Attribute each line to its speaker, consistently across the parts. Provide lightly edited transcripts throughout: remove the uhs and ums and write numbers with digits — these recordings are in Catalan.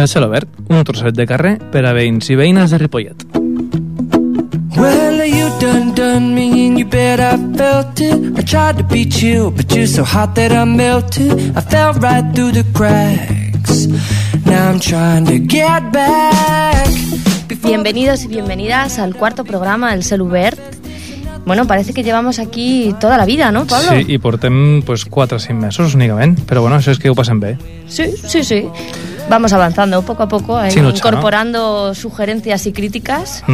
Speaker 1: El Celobert, un trosset de carrer per a veïns i veïnes de Ripollet.
Speaker 2: Well, you done me and you bet I felt it. I tried to be chill, but you're so hot that I melted. I fell right through the cracks. Now I'm trying to get back.
Speaker 3: Bienvenidos y bienvenidas al cuarto programa del Celobert. Bueno, parece que llevamos aquí toda la vida, ¿no, Pablo?
Speaker 1: Sí, i portem 4 o 5 mesos únicament, però bueno, això és que ho passem bé.
Speaker 3: Sí. Vamos avanzando poco a poco, incorporando, ¿no?, sugerencias y críticas.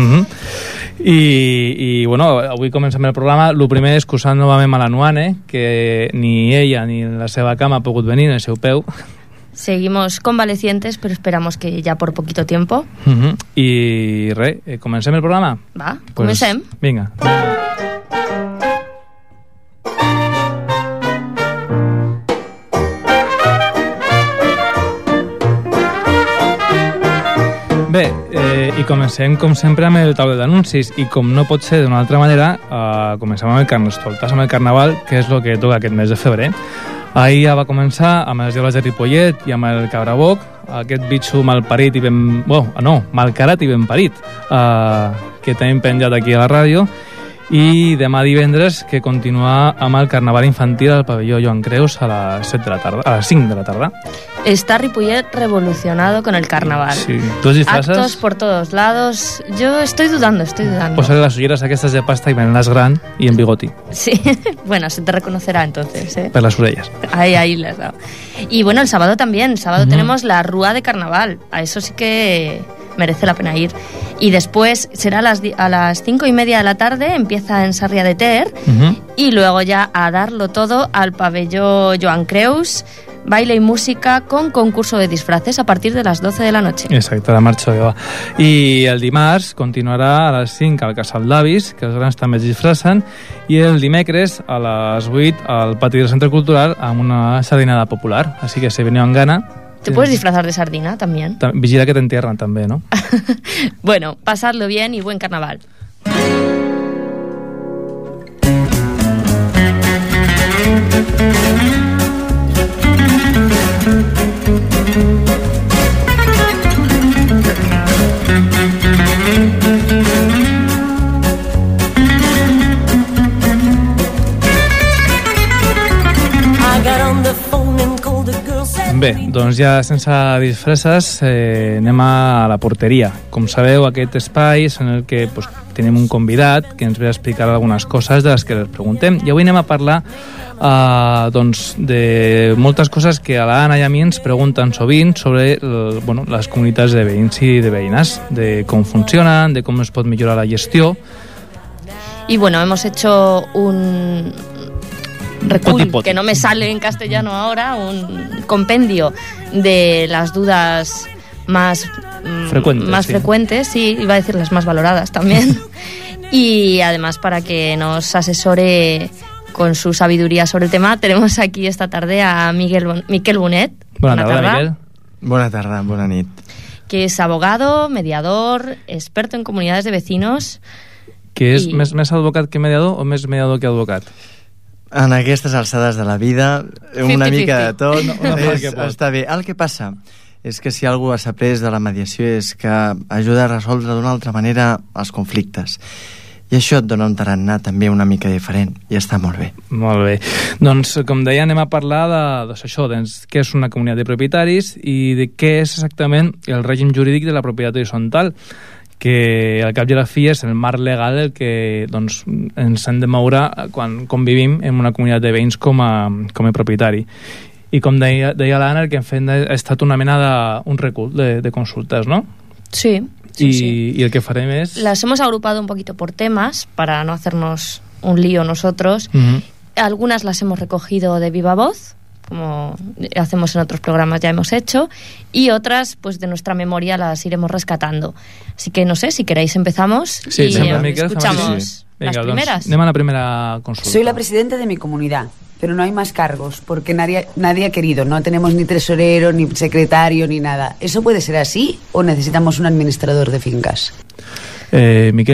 Speaker 3: I bueno, avui comencem el programa. El primer és excusant novament a la Nuane, que ni ella ni la seva cama ha pogut venir en el seu peu. Seguimos convalecientes, pero esperamos que ya por poquito tiempo.
Speaker 1: I res, comencem el programa?
Speaker 3: Va, comencem.
Speaker 1: Vinga. Bé, i comencem com sempre amb el tauler d'anuncis, i com no pot ser d'una altra manera, comencem amb el Carnestoltes, amb el Carnaval, que és el que toca aquest mes de febrer. Ahir ja va començar amb les Diables de Ripollet i amb el Cabraboc, aquest bitxo malparit i ben... malcarat i ben parit, que tenim penjat aquí a la ràdio. I demà divendres, que continua amb el Carnaval infantil al pavelló Joan Creus a les 5 de la tarda.
Speaker 3: Está Ripollet revolucionado con el carnaval.
Speaker 1: Sí. ¿Tú disfrazas?
Speaker 3: Actos por todos lados. Yo estoy dudando.
Speaker 1: Posaré las ulleras aquestes de pasta y venenas gran y en bigoti.
Speaker 3: Sí, bueno, se te reconocerá entonces, ¿eh?
Speaker 1: Per las orellas.
Speaker 3: Ahí las has dado. Y bueno, el sábado también. El sábado tenemos la Rúa de Carnaval. A eso sí que merece la pena ir. Y después será a las 5:30 de la tarde, empieza en Sarrià de Ter, y luego ya a darlo todo al pabelló Joan Creus, baile y música con concurso de disfraces a partir de las 12 de la noche.
Speaker 1: Exacte, la marxa de va. I el dimarts continuarà a les 5 al Casal d'Avis, que els grans també es disfracen, i el dimecres a les 8 al pati del Centre Cultural amb una sardinada popular. Així que si veniu amb gana...
Speaker 3: ¿Te puedes disfrazar de sardina también?
Speaker 1: Vigila que te entierran també, ¿no?
Speaker 3: Bueno, pasadlo bien y buen carnaval.
Speaker 1: Bé, doncs ja sense disfresses anem a la porteria. Com sabeu, aquest espai és en el que tenim un convidat que ens ve a explicar algunes coses de les que les preguntem. I avui anem a parlar de moltes coses que a l'Anna i a mi ens pregunten sovint sobre les comunitats de veïns i de veïnes, de com funcionen, de com es pot millorar la gestió.
Speaker 3: Y bueno, hemos hecho un recul, que no me sale en castellano ahora, un compendio de las dudas más frecuentes, sí, iba a decir las más valoradas también, y además para que nos asesore con su sabiduría sobre el tema, tenemos aquí esta tarde a Miquel Bonet.
Speaker 1: Bona tarda, Miquel.
Speaker 4: Bona tarda, bona nit.
Speaker 3: Que es abogado, mediador, experto en comunidades de vecinos.
Speaker 1: Que és més advocat que mediador o més mediador que advocat?
Speaker 4: En aquestes alçades de la vida, una mica de tot,
Speaker 1: està
Speaker 4: bé. El que passa és que si algú s'ha après de la mediació és que ajuda a resoldre d'una altra manera els conflictes. I això et dona un tarannà també una mica diferent, i està molt bé.
Speaker 1: Molt bé. Doncs, com deia, anem a parlar de què és una comunitat de propietaris i de què és exactament el règim jurídic de la propietat horitzontal, que al cap i a la fi és el marc legal el que ens hem de moure quan convivim en una comunitat de veïns com a propietari. I com deia l'Anna, el que hem fet ha estat una mena d'un recull de consultes, ¿no?
Speaker 3: Sí.
Speaker 1: Y el que farem es...
Speaker 3: Las hemos agrupado un poquito por temas para no hacernos un lío nosotros. Algunas las hemos recogido de viva voz, como hacemos en otros programas, ya hemos hecho, y otras, pues de nuestra memoria las iremos rescatando. Así que no sé, si queréis empezamos y escuchamos las primeras.
Speaker 1: Anem a la primera consulta.
Speaker 5: Soy la presidenta de mi comunidad, pero no hay más cargos, porque nadie ha querido. No tenemos ni tesorero, ni secretario, ni nada. ¿Eso puede ser así o necesitamos un administrador de fincas?
Speaker 1: Miquel,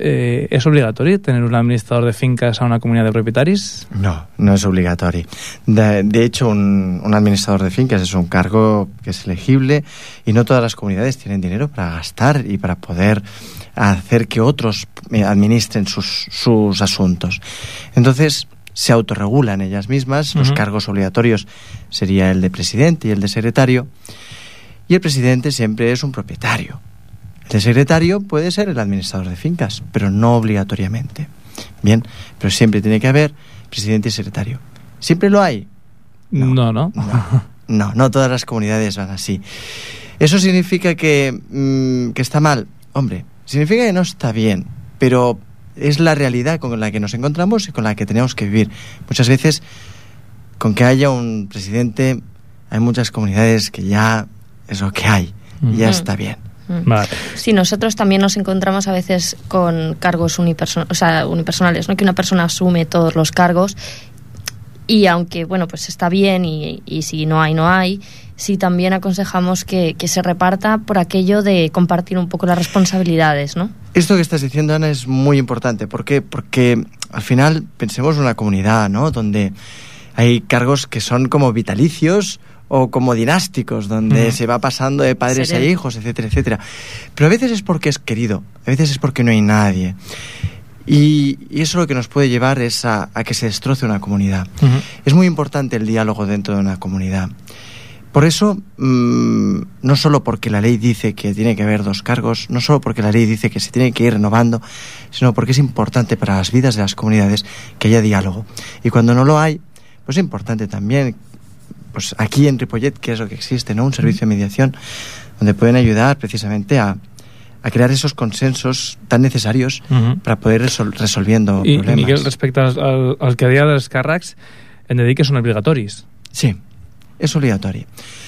Speaker 1: ¿es obligatorio tener un administrador de fincas a una comunidad de propietarios?
Speaker 4: No, no es obligatorio. De hecho, un administrador de fincas es un cargo que es elegible y no todas las comunidades tienen dinero para gastar y para poder hacer que otros administren sus asuntos. Entonces, se autorregulan ellas mismas. Los cargos obligatorios sería el de presidente y el de secretario, y el presidente siempre es un propietario. El secretario puede ser el administrador de fincas, pero no obligatoriamente. Bien, pero siempre tiene que haber presidente y secretario. ¿Siempre lo hay?
Speaker 1: No.
Speaker 4: No todas las comunidades van así. ¿Eso significa que está mal? Hombre, significa que no está bien, pero es la realidad con la que nos encontramos y con la que tenemos que vivir. Muchas veces, con que haya un presidente, hay muchas comunidades que ya es lo que hay, y ya está bien.
Speaker 1: Vale.
Speaker 3: Sí, nosotros también nos encontramos a veces con cargos unipersonales, ¿no? Que una persona asume todos los cargos y aunque, bueno, pues está bien y si no hay, sí también aconsejamos que se reparta por aquello de compartir un poco las responsabilidades, ¿no?
Speaker 4: Esto que estás diciendo, Ana, es muy importante. ¿Por qué? Porque al final pensemos en una comunidad, ¿no?, donde hay cargos que son como vitalicios o como dinásticos, donde se va pasando de padres a hijos, etcétera, etcétera. Pero a veces es porque es querido, a veces es porque no hay nadie. Y eso lo que nos puede llevar es a que se destroce una comunidad. Es muy importante el diálogo dentro de una comunidad. Por eso, no solo porque la ley dice que tiene que haber 2 cargos, no solo porque la ley dice que se tiene que ir renovando, sino porque es importante para las vidas de las comunidades que haya diálogo. Y cuando no lo hay, pues es importante también, pues aquí en Ripollet, que es lo que existe, ¿no?, un servicio de mediación donde pueden ayudar precisamente a crear esos consensos tan necesarios para poder resolviendo problemas.
Speaker 1: I Miquel, respecte al que deia dels càrrecs, hem de dir que són obligatoris.
Speaker 4: Sí, es obligatorio.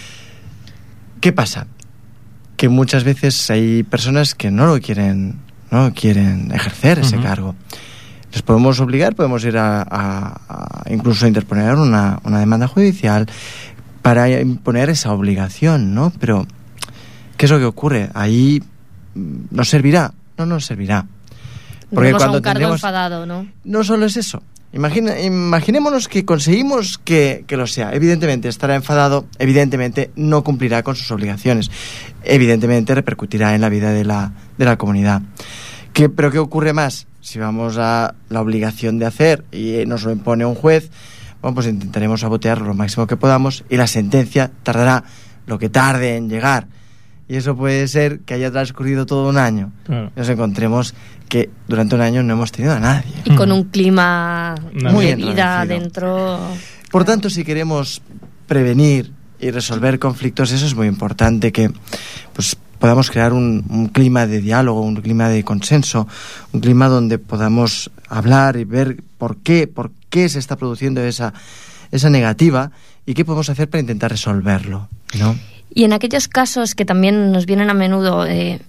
Speaker 4: ¿Qué pasa? Que muchas veces hay personas que no quieren ejercer ese cargo. Les podemos obligar, podemos ir a incluso interponer una demanda judicial para imponer esa obligación, ¿no? Pero, ¿qué es lo que ocurre? Ahí no servirá. No servirá.
Speaker 3: Porque cuando un cargo enfadado, ¿no?
Speaker 4: No solo es eso. Imaginémonos que conseguimos que lo sea. Evidentemente estará enfadado, evidentemente no cumplirá con sus obligaciones, evidentemente repercutirá en la vida de la comunidad. ¿Pero qué ocurre más? Si vamos a la obligación de hacer y nos lo impone un juez, bueno, pues intentaremos sabotearlo lo máximo que podamos y la sentencia tardará lo que tarde en llegar. Y eso puede ser que haya transcurrido todo un año. Claro. Nos encontremos que durante un año no hemos tenido a nadie.
Speaker 3: Y con un clima
Speaker 4: muy
Speaker 3: de vida dentro.
Speaker 4: Por tanto, si queremos prevenir y resolver conflictos, eso es muy importante, que pues podamos crear un clima de diálogo, un clima de consenso, un clima donde podamos hablar y ver por qué se está produciendo esa negativa y qué podemos hacer para intentar resolverlo, ¿no?
Speaker 3: Y en aquellos casos que también nos vienen a menudo,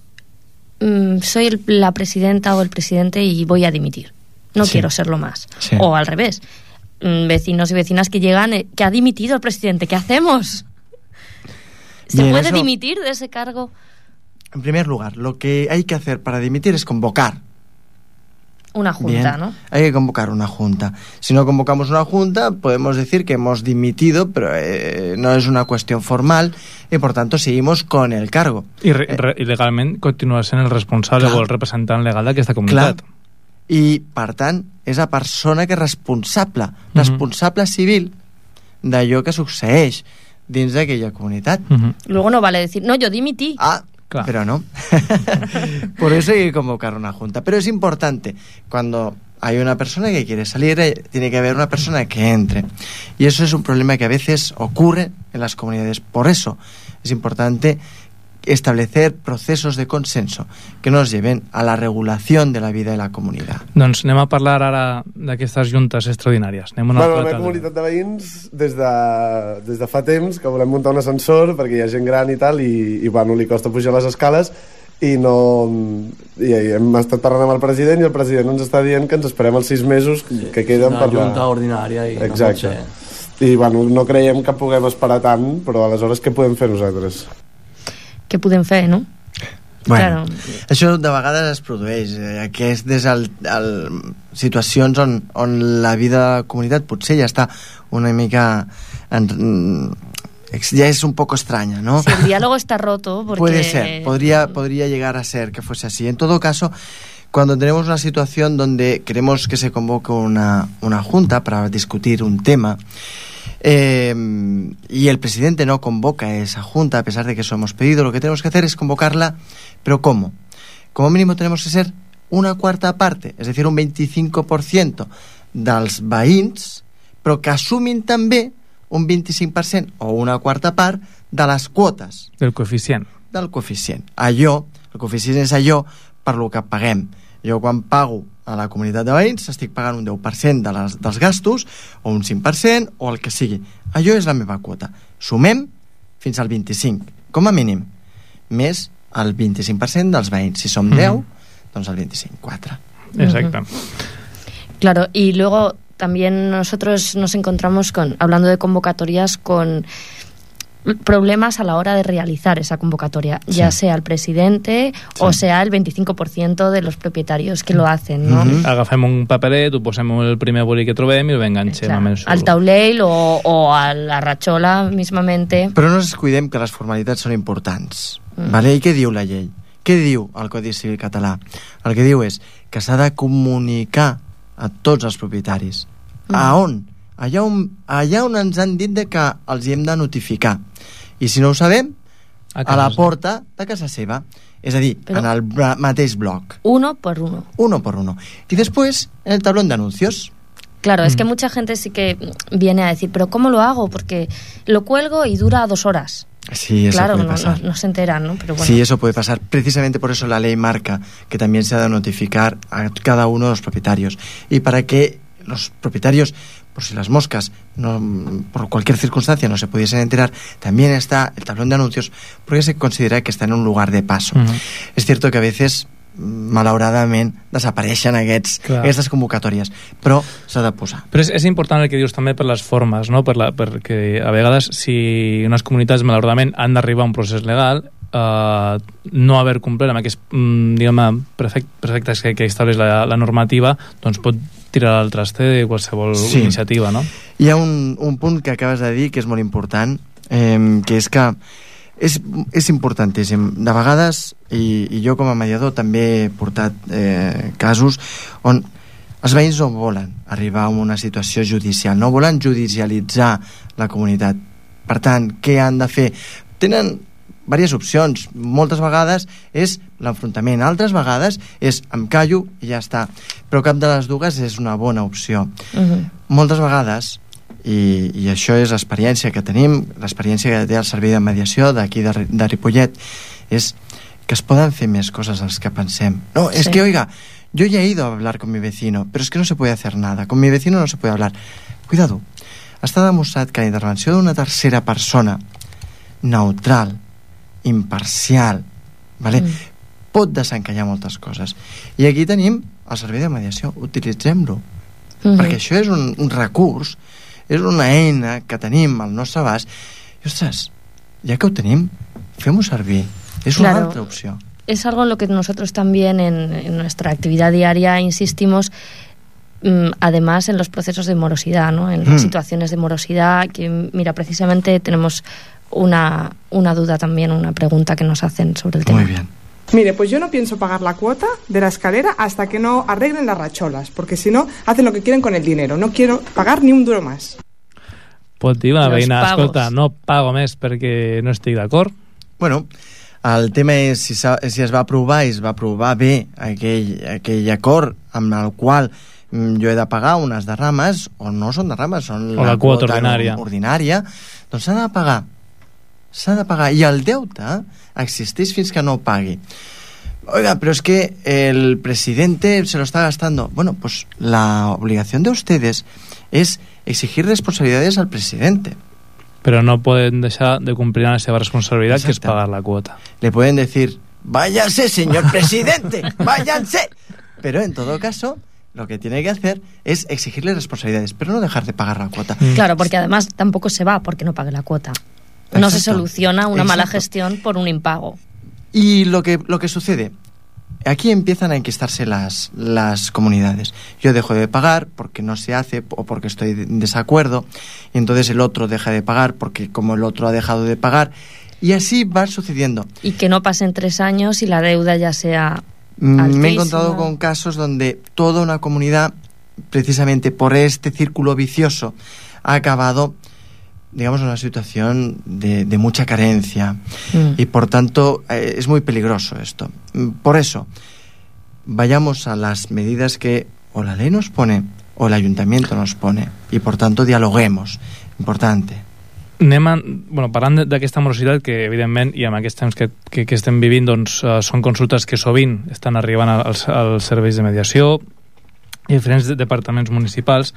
Speaker 3: soy la presidenta o el presidente y voy a dimitir, no quiero serlo más. Sí. O al revés, vecinos y vecinas que llegan, que ha dimitido el presidente, ¿qué hacemos? ¿Se puede dimitir de ese cargo?
Speaker 4: En primer lugar, lo que hay que hacer para dimitir es convocar
Speaker 3: una junta, ¿no?
Speaker 4: Hay que convocar una junta. Si no convocamos una junta, podemos decir que hemos dimitido, pero no es una cuestión formal y, por tanto, seguimos con el cargo.
Speaker 1: I legalment continua sent el responsable o el representant legal d'aquesta comunitat.
Speaker 4: Clar. I, per tant, és la persona que és responsable civil d'allò que succeeix dins d'aquella comunitat.
Speaker 3: Luego no vale decir, no, yo dimití.
Speaker 4: Claro. Pero no. Por eso hay que convocar una junta. Pero es importante, cuando hay una persona que quiere salir, tiene que haber una persona que entre. Y eso es un problema que a veces ocurre en las comunidades. Por eso es importante establecer procesos de consenso que nos lleven a la regulación de la vida de la comunitat.
Speaker 1: Doncs anem a parlar ara d'aquestes juntes extraordinàries.
Speaker 6: La meva comunitat de veïns des de fa temps que volem muntar un ascensor perquè hi ha gent gran i tal i bueno, li costa pujar les escales i hem estat parlant amb el president i el president ens està dient que ens esperem els 6 mesos que queden per la
Speaker 7: junta ordinària i
Speaker 6: exacte. No pot ser. I bueno, no creiem que puguem esperar tant, però aleshores què podem fer nosaltres?
Speaker 3: Què podem fer, no?
Speaker 4: Bueno, això de vegades es produeix. Aquestes situacions on la vida de la comunitat potser ja està una mica... ya es un poco extraña, ¿no?
Speaker 3: Sí, el diálogo está roto porque...
Speaker 4: Puede ser, podría llegar a ser que fuese así. En todo caso, cuando tenemos una situación donde queremos que se convoque una junta para discutir un tema y el presidente no convoca esa junta, a pesar de que eso hemos pedido, lo que tenemos que hacer es convocarla, pero ¿cómo? Como mínimo tenemos que ser una cuarta parte, es decir, un 25% dels veïns, però que assumin també un 25% o una quarta part de les quotes.
Speaker 1: Del coeficient.
Speaker 4: Del coeficient. El coeficient és allò per lo que paguem. Jo quan pago a la comunitat de veïns estic pagant un 10% dels gastos o un 5% o el que sigui. Allò és la meva quota. Sumem fins al 25%, com a mínim, més el 25% dels veïns. Si som 10, doncs el 25, 4.
Speaker 1: Exacte.
Speaker 3: Claro, y luego también nosotros nos encontramos hablando de convocatorias, con problemas a la hora de realizar esa convocatoria, ya sea el presidente o sea el 25% de los propietarios que lo hacen, ¿no?
Speaker 1: Agafem un paperet, ho posem el primer boli que trobem i el enganxem amb el
Speaker 3: al taulell o a la ratxola mismamente.
Speaker 4: Però no ens descuidem que les formalitats són importants, ¿vale? I què diu la llei? Què diu el Codi Civil català? El que diu és que s'ha de comunicar a tots els propietaris. A on? Allà on ens han dit de que els hi hem de notificar. I si no ho sabem, a la porta de casa seva. És a dir, en el mateix bloc.
Speaker 3: Uno por uno.
Speaker 4: Uno por uno. Y después, en el tablón de anuncios.
Speaker 3: Claro, es que mucha gente sí que viene a decir, ¿pero cómo lo hago? Porque lo cuelgo y dura 2 horas.
Speaker 4: Sí, eso
Speaker 3: claro,
Speaker 4: puede pasar.
Speaker 3: No se enteran, ¿no? Pero bueno.
Speaker 4: Sí, eso puede pasar. Precisamente por eso la ley marca que también se ha de notificar a cada uno de los propietarios. Y para que los propietarios, por si las moscas, por cualquier circunstancia no se pudiesen enterar, también está el tablón de anuncios, porque se considera que está en un lugar de paso. Es cierto que a veces, malauradament, desapareixen aquestes convocatòries, però s'ha de posar.
Speaker 1: Però és important el que dius també per les formes, no? Perquè a vegades, si unes comunitats malauradament han d'arribar a un procés legal, no haver complert amb aquests perfectes que estableix la normativa, doncs pot tirar al traste de qualsevol iniciativa, no?
Speaker 4: Hi ha un punt que acabes de dir que és molt important, que és que és importantíssim. De vegades, i jo com a mediador també he portat casos on els veïns no volen arribar a una situació judicial, no volen judicialitzar la comunitat. Per tant, què han de fer? Tenen diverses opcions. Moltes vegades és l'enfrontament, altres vegades és em callo i ja està. Però cap de les dues és una bona opció. Moltes vegades, i això és l'experiència que tenim, l'experiència que té el servei de mediació d'aquí de Ripollet, és que es poden fer més coses dels que pensem. No, es que, oiga, yo ya he ido a hablar con mi vecino, pero es que no se puede hacer nada. Con mi vecino no se puede hablar. Cuidado, està demostrat que la intervenció d'una tercera persona neutral, imparcial, ¿vale? Pot desencallar moltes coses. I aquí tenim el servei de mediació, utilitzem-lo. Perquè això és un recurs, és una eina que tenim al nostre abast, i ostres, ja que ho tenim, fem-ho servir. Es una otra opción.
Speaker 3: Es algo en lo que nosotros también en nuestra actividad diaria insistimos, además en los procesos de morosidad, ¿no? En las situaciones de morosidad, que mira, precisamente tenemos una duda también, una pregunta que nos hacen sobre el tema.
Speaker 4: Muy bien.
Speaker 7: Mire, pues yo no pienso pagar la cuota de la escalera hasta que no arreglen las racholas, porque si no, hacen lo que quieren con el dinero. No quiero pagar ni un duro más.
Speaker 1: Pot dir una veïna, escolta, no pago més perquè no estic d'acord?
Speaker 4: Bueno, el tema és si es va aprovar i es va aprovar bé aquell acord amb el qual jo he de pagar unes derrames, o no són derrames, són
Speaker 1: la quota ordinària,
Speaker 4: doncs s'ha de pagar. S'ha de pagar. I el deute existeix fins que no pagui. Oiga, pero es que el presidente se lo está gastando. Bueno, pues la obligación de ustedes es exigir responsabilidades al presidente.
Speaker 1: Pero no pueden dejar de cumplir la seva responsabilidad, que es pagar la cuota.
Speaker 4: Le pueden decir, váyanse, señor presidente, váyanse. Pero en todo caso, lo que tiene que hacer es exigirle responsabilidades, pero no dejar de pagar la cuota.
Speaker 3: Claro, porque además tampoco se va porque no pague la cuota. No se soluciona una mala gestión por un impago.
Speaker 4: Y lo que sucede, aquí empiezan a enquistarse las comunidades. Yo dejo de pagar porque no se hace o porque estoy en desacuerdo, y entonces el otro deja de pagar porque como el otro ha dejado de pagar, y así va sucediendo.
Speaker 3: Y que no pasen 3 años y la deuda ya sea altísima.
Speaker 4: Me he encontrado con casos donde toda una comunidad, precisamente por este círculo vicioso, ha acabado, digamos, en una situación de mucha carencia. Y por tanto es muy peligroso esto. Por eso, vayamos a las medidas que o la ley nos pone o el ayuntamiento nos pone, y por tanto dialoguemos. Importante.
Speaker 1: Parlant d'aquesta morositat, que evidentment i amb aquests temps que estem vivint, doncs, són consultes que sovint estan arribant als serveis de mediació i diferents departaments municipals.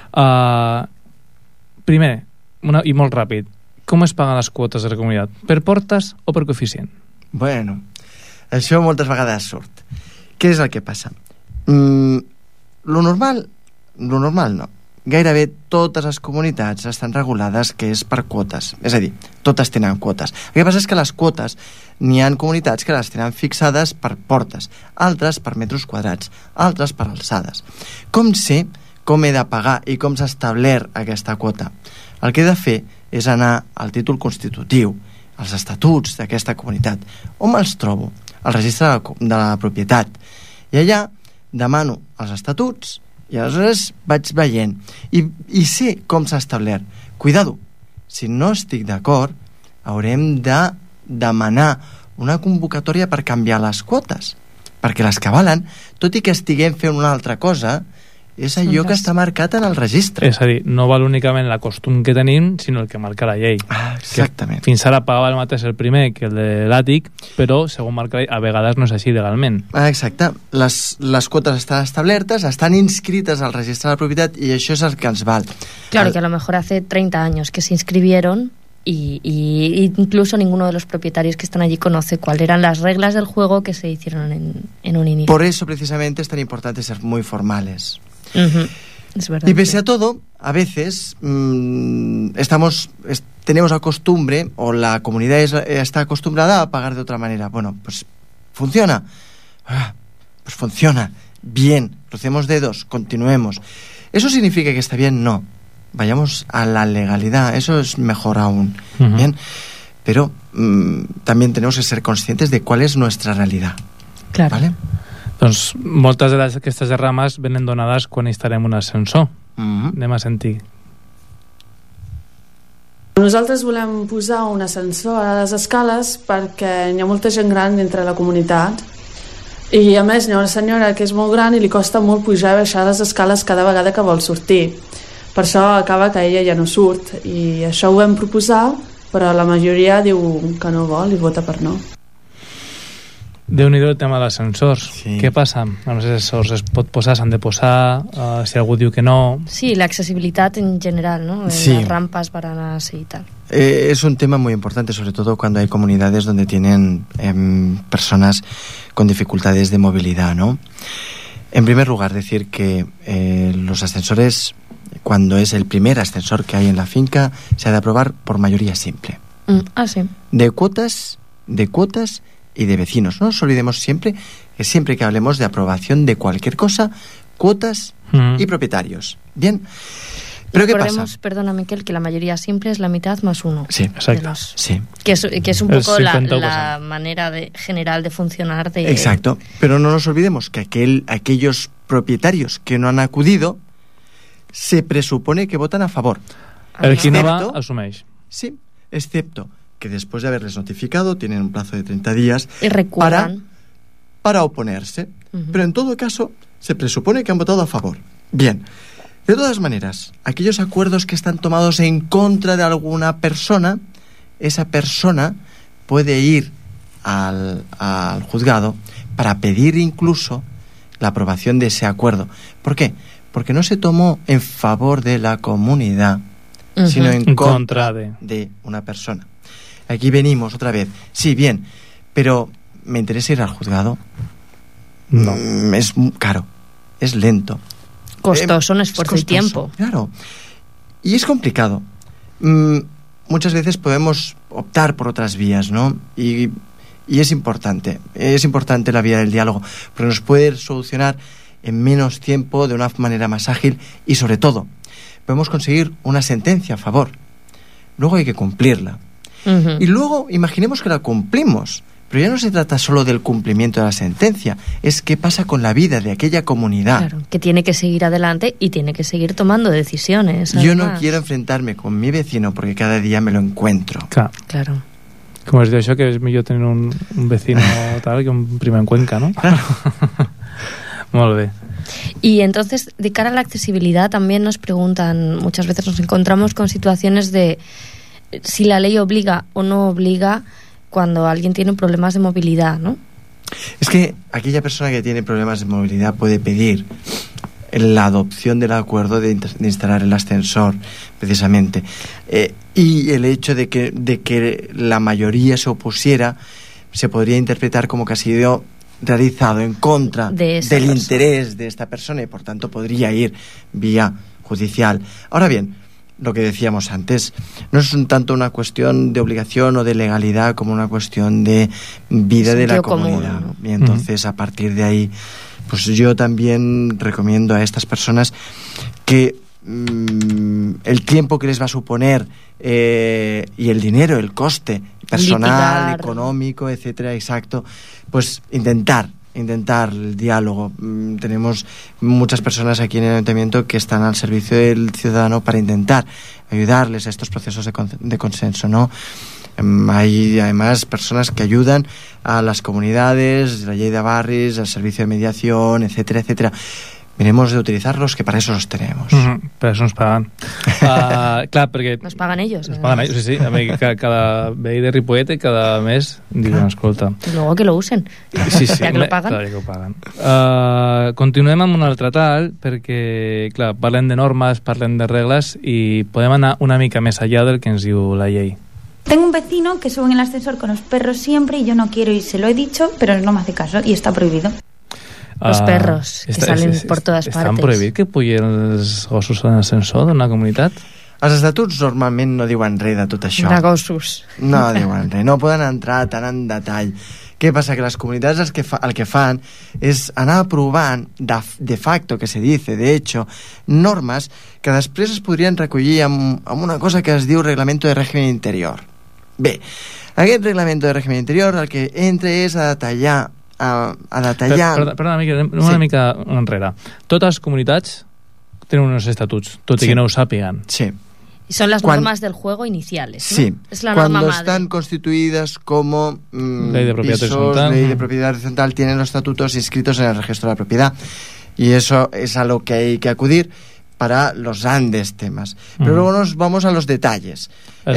Speaker 1: Primer, i molt ràpid, com es paguen les quotes de la comunitat? Per portes o per coeficient?
Speaker 4: Bueno, això moltes vegades surt. Què és el que passa? Lo normal no. Gairebé totes les comunitats estan regulades que és per quotes, és a dir, totes tenen quotes. El que passa és que les quotes, n'hi ha comunitats que les tenen fixades per portes, altres per metres quadrats, altres per alçades. Com sé com he de pagar i com s'ha establert aquesta quota? El que he de fer és anar al títol constitutiu, als estatuts d'aquesta comunitat. On me'ls trobo? Al registre de la propietat. I allà demano els estatuts i aleshores vaig veient i sé com s'ha establert. Cuidado, si no estic d'acord, haurem de demanar una convocatòria per canviar les quotes, perquè les que valen, tot i que estiguem fent una altra cosa, és allò que està marcat en el registre.
Speaker 1: És a dir, no val únicament la costum que tenim, sinó el que marca la llei.
Speaker 4: Exactament.
Speaker 1: Fins ara pagava el mateix el primer que el de l'àtic, però, segons marca la llei, a vegades no és així legalment.
Speaker 4: Exacte. Les quotes estan establertes, estan inscrites al registre de la propietat, i això és el que ens val.
Speaker 3: Claro, que a lo mejor hace 30 años que se inscribieron y incluso ninguno de los propietarios que están allí conoce cuáles eran las reglas del juego que se hicieron en un inicio.
Speaker 4: Por eso, precisamente, es tan importante ser muy formales.
Speaker 3: Es verdad.
Speaker 4: Y pese a todo, a veces tenemos la costumbre, o la comunidad está acostumbrada a pagar de otra manera. Bueno, pues funciona. Pues funciona. Bien, crucemos dedos, continuemos. ¿Eso significa que está bien? No. Vayamos a la legalidad, eso es mejor aún. Bien, pero también tenemos que ser conscientes de cuál es nuestra realidad.
Speaker 3: Claro.
Speaker 4: ¿Vale?
Speaker 1: Doncs moltes d'aquestes rames venen donades quan instal·lem un ascensor. Anem a sentir.
Speaker 8: Nosaltres volem posar un ascensor a les escales perquè hi ha molta gent gran dintre la comunitat, i a més hi ha una senyora que és molt gran i li costa molt pujar i baixar les escales cada vegada que vol sortir. Per això acaba que ella ja no surt, i això ho vam proposar, però la majoria diu que no vol i vota per no.
Speaker 1: Déu-n'hi-do el tema dels ascensors.
Speaker 4: Sí.
Speaker 1: Què passa amb els ascensors? Es pot posar, s'han de posar, si algú diu que no...
Speaker 3: Sí, la accesibilidad en general, ¿no?
Speaker 4: Sí.
Speaker 3: Las rampas para así y tal.
Speaker 4: Es un tema muy importante, sobre todo cuando hay comunidades donde tienen personas con dificultades de movilidad, ¿no? En primer lugar, decir que los ascensores, cuando es el primer ascensor que hay en la finca, se ha de aprobar por mayoría simple.
Speaker 3: Sí.
Speaker 4: De cuotas y de vecinos. No nos olvidemos siempre que hablemos de aprobación de cualquier cosa, cuotas y propietarios. Bien. Pero ¿qué pasa?
Speaker 3: Perdona, Miquel, que la mayoría simple es la mitad más uno.
Speaker 4: Sí, exacto. Sí.
Speaker 3: Que es un poco la manera general de funcionar de...
Speaker 4: Exacto. Pero no nos olvidemos que aquellos propietarios que no han acudido se presupone que votan a favor.
Speaker 1: El que no va, asumeix.
Speaker 4: Sí, excepto que después de haberles notificado tienen un plazo de 30 días
Speaker 3: y recuerdan
Speaker 4: para oponerse. Pero en todo caso se presupone que han votado a favor. Bien. De todas maneras, aquellos acuerdos que están tomados en contra de alguna persona, esa persona puede ir al juzgado para pedir incluso la aprobación de ese acuerdo. ¿Por qué? Porque no se tomó en favor de la comunidad, sino en contra de una persona. Aquí venimos otra vez. Sí, bien, pero ¿me interesa ir al juzgado?
Speaker 1: No.
Speaker 4: Es caro, es lento.
Speaker 3: Costoso, un esfuerzo y tiempo.
Speaker 4: Claro. Y es complicado. Muchas veces podemos optar por otras vías, ¿no? Y y es importante la vía del diálogo, porque nos puede solucionar en menos tiempo, de una manera más ágil, y sobre todo, podemos conseguir una sentencia a favor. Luego hay que cumplirla. Y luego, imaginemos que la cumplimos, pero ya no se trata solo del cumplimiento de la sentencia, es qué pasa con la vida de aquella comunidad.
Speaker 3: Claro, que tiene que seguir adelante y tiene que seguir tomando decisiones.
Speaker 4: Yo no quiero enfrentarme con mi vecino porque cada día me lo encuentro.
Speaker 3: Claro.
Speaker 1: Com es diu això, que és millor tenir un vecino tal que un primo en Cuenca, ¿no?
Speaker 4: Claro.
Speaker 1: Molt bé.
Speaker 3: Y entonces, de cara a la accesibilidad, también nos preguntan, muchas veces nos encontramos con situaciones de si la ley obliga o no obliga cuando alguien tiene problemas de movilidad, ¿no?
Speaker 4: Es que aquella persona que tiene problemas de movilidad puede pedir la adopción del acuerdo de instalar el ascensor, precisamente. Y el hecho de que la mayoría se opusiera se podría interpretar como que ha sido realizado en contra del interés de esta persona y por tanto podría ir vía judicial. Ahora bien, lo que decíamos antes, no es tanto una cuestión de obligación o de legalidad como una cuestión de vida de la comunidad, ¿no? Y entonces a partir de ahí, pues yo también recomiendo a estas personas que el tiempo que les va a suponer y el dinero, el coste personal, económico, etcétera, exacto, pues intentar el diálogo. Tenemos muchas personas aquí en el Ayuntamiento que están al servicio del ciudadano para intentar ayudarles a estos procesos de consenso, ¿no? Hay además personas que ayudan a las comunidades, la Llei de Barris, el servicio de mediación, etcétera, etcétera. Miremos de utilizarlos, que para eso los tenemos.
Speaker 1: Per això ens paguen. Clar, perquè...
Speaker 3: Nos pagan ellos.
Speaker 1: Nos pagan ellos, sí. A mi cada veí de Ripollet cada mes diuen, escolta...
Speaker 3: Y luego que lo usen.
Speaker 1: Sí,
Speaker 3: ya que lo pagan.
Speaker 1: Clar, ja que ho paguen. Continuem amb un altre tal, perquè, clar, parlem de normes, parlem de regles i podem anar una mica més allà del que ens diu la llei.
Speaker 9: Tengo un vecino que sube en el ascensor con los perros siempre y yo no quiero ir, se lo he dicho, pero no me hace caso y está prohibido.
Speaker 3: Los perros que salen por todas partes.
Speaker 1: Estan prohibit que pugin els gossos en l'ascensor d'una comunitat?
Speaker 4: Els estatuts normalment no diuen res de tot això.
Speaker 3: De gossos.
Speaker 4: No diuen res, no poden entrar tan en detall. Què passa? Que les comunitats el que fan és anar aprovant de facto, que se dice, de hecho, normes que després es podrien recollir amb una cosa que es diu Reglamento de Régimen Interior. Bé, aquest Reglamento de Régimen Interior el que entra és a detallar
Speaker 1: Perdona, una mica enrere. Totes les comunitats tenen uns estatuts, tot i que no ho sàpiguen.
Speaker 4: Sí.
Speaker 3: Y son las normas del juego iniciales, ¿no?
Speaker 4: Sí.
Speaker 3: Es la norma
Speaker 4: Cuando
Speaker 3: madre.
Speaker 4: Están constituidas como
Speaker 1: ley de propiedad horizontal.
Speaker 4: Ley de propiedad horizontal, tienen los estatutos inscritos en el registro de la propiedad. Y eso es a lo que hay que acudir para los grandes temas. Pero luego nos vamos a los detalles.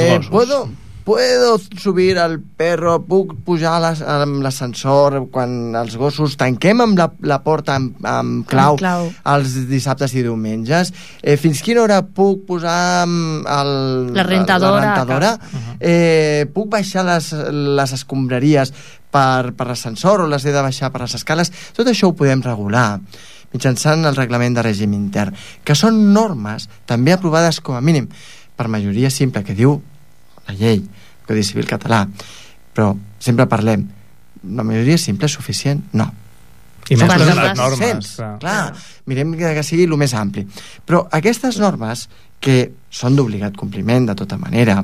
Speaker 4: ¿Puedo subir al perro? ¿Puc pujar a l'ascensor quan els gossos tanquem amb la porta amb clau els dissabtes i diumenges? Fins quina hora puc posar
Speaker 3: la rentadora?
Speaker 4: Puc baixar les escombraries per l'ascensor o les he de baixar per les escales? Tot això ho podem regular mitjançant el reglament de règim intern, que són normes també aprovades com a mínim per majoria simple, que diu la llei, el Codi Civil català. Però sempre parlem, la majoria simple és suficient? No.
Speaker 1: I més
Speaker 4: les
Speaker 1: normes.
Speaker 4: Clar, mirem que sigui el més ampli. Però aquestes normes, que són d'obligat compliment de tota manera,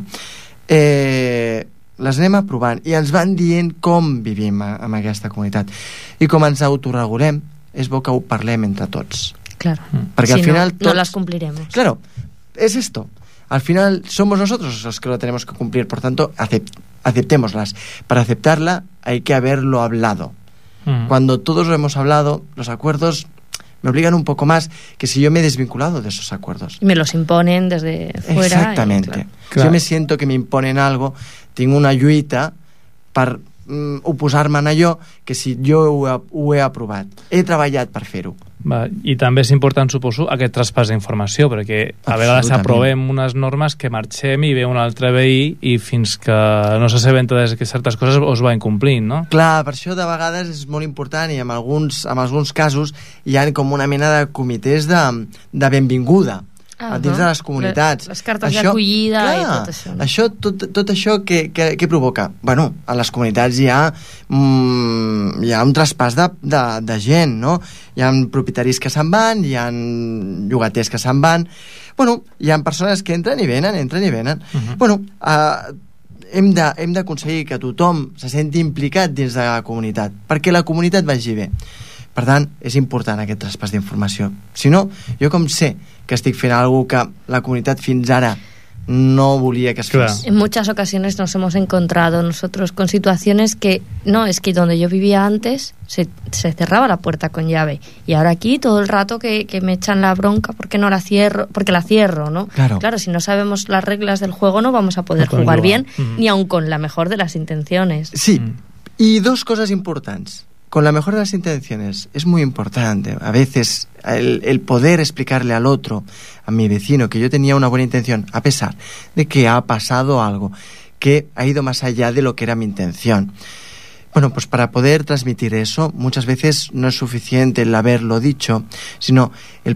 Speaker 4: les anem aprovant i ens van dient com vivim en aquesta comunitat. I com ens autorregulem, és bo que ho parlem entre tots.
Speaker 3: Claro.
Speaker 4: Perquè al final
Speaker 3: no las cumpliremos.
Speaker 4: Claro, es esto. Al final somos nosotros los que lo tenemos que cumplir, por tanto, aceptémoslas. Para aceptarla hay que haberlo hablado. Cuando todos lo hemos hablado, los acuerdos me obligan un poco más que si yo me he desvinculado de esos acuerdos.
Speaker 3: Me los imponen desde fuera.
Speaker 4: Exactamente. Si yo me siento que me imponen algo, tengo una lluita per oposar-me a allò que si jo ho he aprovat. He treballat per fer-ho.
Speaker 1: I també és important, suposo, aquest traspàs d'informació, perquè a vegades aprovem unes normes que marxem i ve un altre veí i fins que no s'assabenta que certes coses es va incomplint, no?
Speaker 4: Clar, per això de vegades és molt important i en alguns casos hi ha com una mena de comitès de benvinguda. dins de les comunitats.
Speaker 3: Les cartes d'acollida i tot això.
Speaker 4: No? Tot això què provoca? Bueno, a les comunitats hi ha un traspàs de gent, no? Hi ha propietaris que se'n van, hi ha llogaters que se'n van. Bueno, hi ha persones que entren i venen. Bueno, hem d'aconseguir que tothom se senti implicat dins de la comunitat, perquè la comunitat vagi bé. Per tant, és important aquest traspàs d'informació. Si no, jo com sé que estic fent alguna cosa que la comunitat fins ara no volia que es fes.
Speaker 3: En muchas ocasiones nos hemos encontrado nosotros con situaciones que, no, es que donde yo vivía antes se cerraba la puerta con llave, y ahora aquí todo el rato que me echan la bronca porque no la cierro, porque la cierro, ¿no? Claro, si no sabemos las reglas del juego no vamos a poder jugar bien, ni aun con la mejor de las intenciones.
Speaker 4: Sí, y dos cosas importantes. Con la mejor de las intenciones es muy importante. A veces el poder explicarle al otro, a mi vecino, que yo tenía una buena intención, a pesar de que ha pasado algo que ha ido más allá de lo que era mi intención. Bueno, pues para poder transmitir eso, muchas veces no es suficiente el haberlo dicho, sino el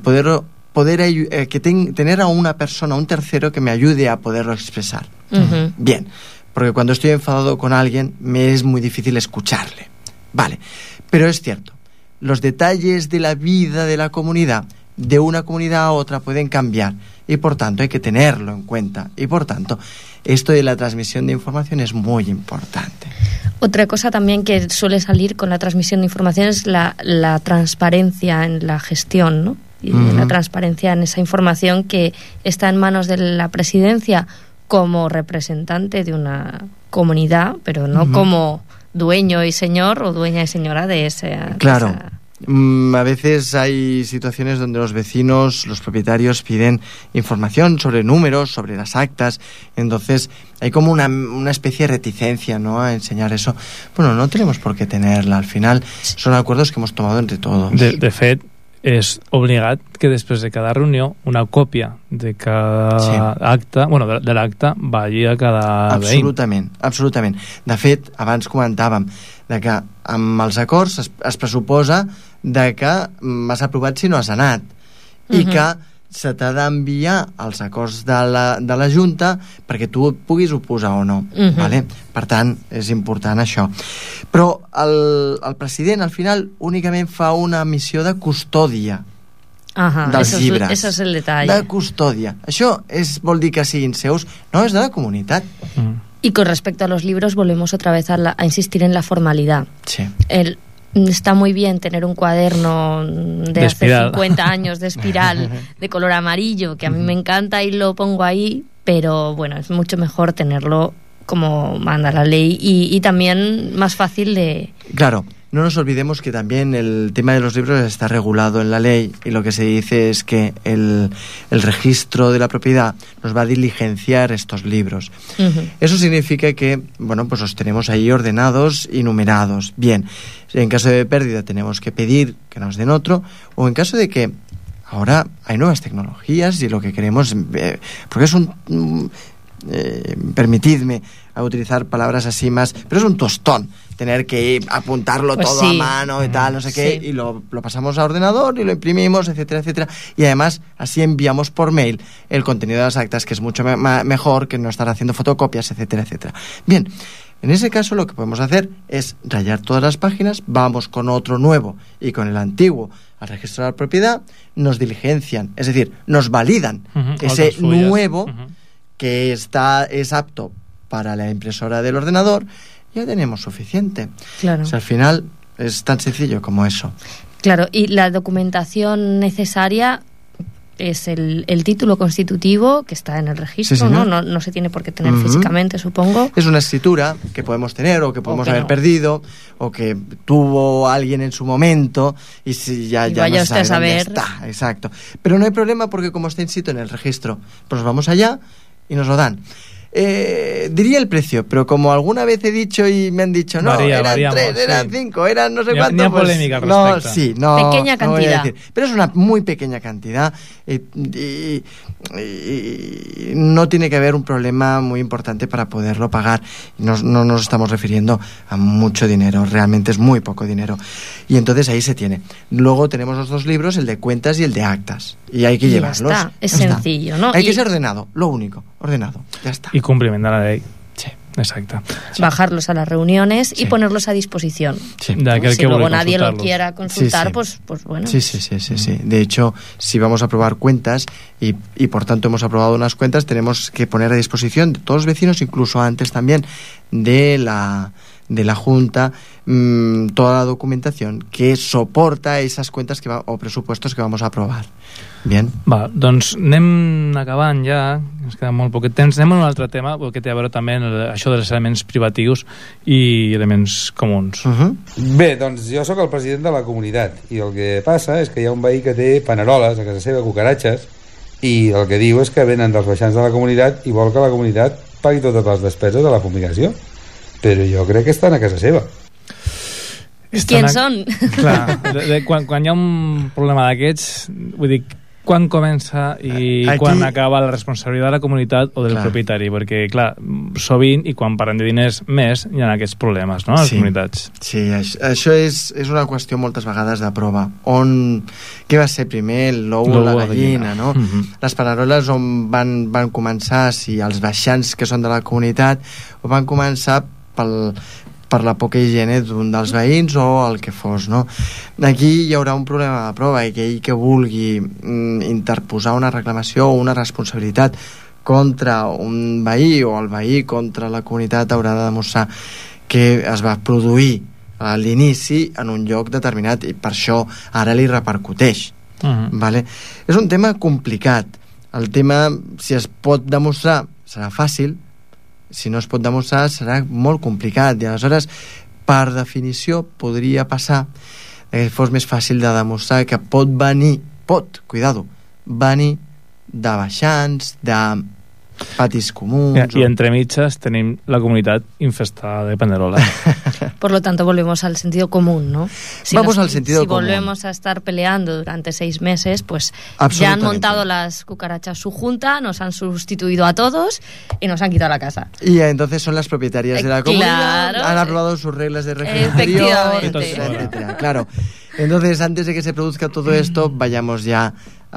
Speaker 4: tener a una persona, un tercero, que me ayude a poderlo expresar. Bien, porque cuando estoy enfadado con alguien me es muy difícil escucharle. Vale, pero es cierto, los detalles de la vida de la comunidad, de una comunidad a otra, pueden cambiar, y por tanto hay que tenerlo en cuenta, y por tanto esto de la transmisión de información es muy importante.
Speaker 3: Otra cosa también que suele salir con la transmisión de información es la transparencia en la gestión, ¿no? Y la transparencia en esa información que está en manos de la presidencia como representante de una comunidad, pero no como dueño y señor o dueña y señora de esa...
Speaker 4: Claro. A veces hay situaciones donde los vecinos, los propietarios piden información sobre números, sobre las actas, entonces hay como una especie de reticencia, ¿no?, a enseñar eso. Bueno, no tenemos por qué tenerla, al final son acuerdos que hemos tomado entre todos.
Speaker 1: De fet, és obligat que després de cada reunió una còpia de cada acte, bueno, de l'acte vagi a cada
Speaker 4: veí. Absolutament. De fet, abans comentàvem de que amb els acords es pressuposa de que m'has aprovat si no has anat, i que se t'ha d'enviar els acords de la Junta perquè tu et puguis oposar o no. Vale? Per tant, és important això. Però el president al final únicament fa una missió de custòdia dels llibres.
Speaker 3: Eso es el detalle.
Speaker 4: De custòdia. Això vol dir que siguin seus? No, és de la comunitat.
Speaker 3: Y con respecto a los libros volvemos otra vez a insistir en la formalidad.
Speaker 4: Sí.
Speaker 3: Está muy bien tener un cuaderno de hace 50 años de espiral de color amarillo, que a mí me encanta y lo pongo ahí, pero bueno, es mucho mejor tenerlo como manda la ley y también más fácil de...
Speaker 4: Claro, no nos olvidemos que también el tema de los libros está regulado en la ley, y lo que se dice es que el registro de la propiedad nos va a diligenciar estos libros. Eso significa que, bueno, pues los tenemos ahí ordenados y numerados. Bien, en caso de pérdida tenemos que pedir que nos den otro, o en caso de que ahora hay nuevas tecnologías y lo que queremos, porque es permitidme a utilizar palabras así más, pero es un tostón tener que apuntarlo todo a mano y tal, no sé qué, y lo pasamos a ordenador y lo imprimimos, etcétera, etcétera, y además así enviamos por mail el contenido de las actas, que es mucho mejor que no estar haciendo fotocopias, etcétera, etcétera. Bien, en ese caso lo que podemos hacer es rayar todas las páginas, vamos con otro nuevo y con el antiguo al registro de la propiedad, nos diligencian, es decir, nos validan ese nuevo que es apto para la impresora del ordenador, ya tenemos suficiente.
Speaker 3: Claro.
Speaker 4: O sea, al final es tan sencillo como eso.
Speaker 3: Claro, y la documentación necesaria es el título constitutivo que está en el registro, ¿no? No se tiene por qué tener físicamente, supongo.
Speaker 4: Es una escritura que podemos tener o que podemos haber perdido, o que tuvo alguien en su momento y si ya
Speaker 3: vaya
Speaker 4: no
Speaker 3: usted a saber.
Speaker 4: Está, exacto. Pero no hay problema porque como está inscrito en el registro, pues vamos allá y nos lo dan. diría el precio, pero como alguna vez he dicho y me han dicho, no, eran 3, eran 5, eran no sé cuánto.
Speaker 1: Ni a polémica al respecto.
Speaker 3: Pequeña cantidad.
Speaker 4: Decir, pero es una muy pequeña cantidad y no tiene que haber un problema muy importante para poderlo pagar. No nos estamos refiriendo a mucho dinero, realmente es muy poco dinero. Y entonces ahí se tiene. Luego tenemos los 2 libros, el de cuentas y el de actas. Y hay que llevarlos.
Speaker 3: Ya está. Es sencillo, ¿no?
Speaker 4: Hay que ser ordenado, lo único, ordenado. Ya está.
Speaker 1: Y cumpliment de la ley.
Speaker 4: Sí.
Speaker 1: Exacte.
Speaker 3: Bajarlos a las reuniones y ponerlos a disposición.
Speaker 4: Sí.
Speaker 3: ¿No? Si luego nadie lo quiera consultar, pues bueno.
Speaker 4: Sí. De hecho, si vamos a aprobar cuentas y por tanto hemos aprobado unas cuentas, tenemos que poner a disposición de todos los vecinos, incluso antes también de la Junta, toda la documentación que soporta esas cuentas o presupuestos que vamos a aprobar. Bien.
Speaker 1: Va, doncs anem acabant ja, ens queda molt poquet temps. Anem a un altre tema, que té a veure també això dels elements privatius i elements comuns.
Speaker 10: Bé, doncs jo sóc el president de la comunitat i el que passa és que hi ha un veí que té paneroles a casa seva, cucaratxes, i el que diu és que venen dels baixants de la comunitat i vol que la comunitat pagui totes les despeses de la fumigació. Però jo crec que estan a casa seva.
Speaker 3: Qui són?
Speaker 1: Clar, quan hi ha un problema d'aquests, vull dir, quan comença i quan acaba la responsabilitat de la comunitat o del propietari? Perquè, clar, sovint, i quan parlem de diners més, hi ha aquests problemes, no?, a les comunitats.
Speaker 4: Sí, això és una qüestió moltes vegades de prova. Què va ser primer, l'ou o la gallina, no? Les paneroles on van començar, si els baixants que són de la comunitat, o van començar per la poca higiene d'un dels veïns o el que fos, no? Aquí hi haurà un problema de prova i que ell que vulgui interposar una reclamació o una responsabilitat contra un veí o el veí contra la comunitat haurà de demostrar que es va produir a l'inici en un lloc determinat i per això ara li repercuteix. Vale? És un tema complicat. El tema, si es pot demostrar, serà fàcil. Si no es pot demostrar, serà molt complicat. I aleshores, per definició, podria passar que fos més fàcil de demostrar que pot venir de baixants, de patis comuns...
Speaker 1: I entre mitges tenim la comunitat infestada de panerolas.
Speaker 3: Por lo tanto, volvemos al sentido común, ¿no?
Speaker 4: Vamos al sentido común.
Speaker 3: Si volvemos a estar peleando durante 6 meses, pues ya han montado las cucarachas su junta, nos han sustituido a todos y nos han quitado la casa.
Speaker 4: Y entonces son las propietarias de la comunidad, han aprobado sus reglas de régimen interior, etcétera. Claro. Entonces, antes de que se produzca todo esto, vayamos ya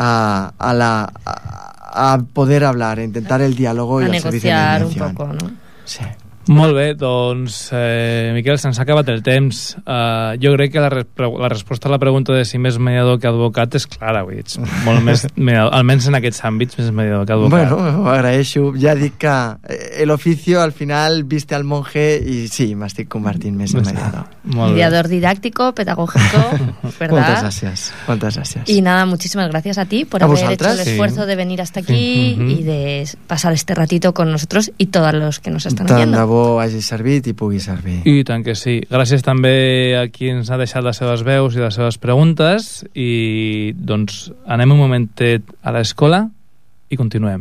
Speaker 4: a poder hablar, a intentar el diálogo y el servicio de mediación.
Speaker 3: Un poco, ¿no?
Speaker 4: Sí.
Speaker 1: Molt bé, doncs, Miquel, se'ns ha acabat el temps. Jo crec que la resposta a la pregunta de si més mediador que advocat és clara, vull dir, molt més mediador, almenys en aquests àmbits, més mediador que advocat.
Speaker 4: Bueno, ho agraeixo. Ja dic que el oficio al final viste al monje i sí, m'estic convertint més en mediador.
Speaker 3: Mediador didáctico, pedagógico, ¿verdad?
Speaker 4: Moltes gràcies.
Speaker 3: Y nada, muchísimas gracias a ti por haber hecho el esfuerzo de venir hasta aquí y de pasar este ratito con nosotros y todos los que nos están oyendo.
Speaker 4: Hagi servit i pugui servir.
Speaker 1: I tant que sí. Gràcies també a qui ens ha deixat les seves veus i les seves preguntes i doncs anem un momentet a l'escola i continuem.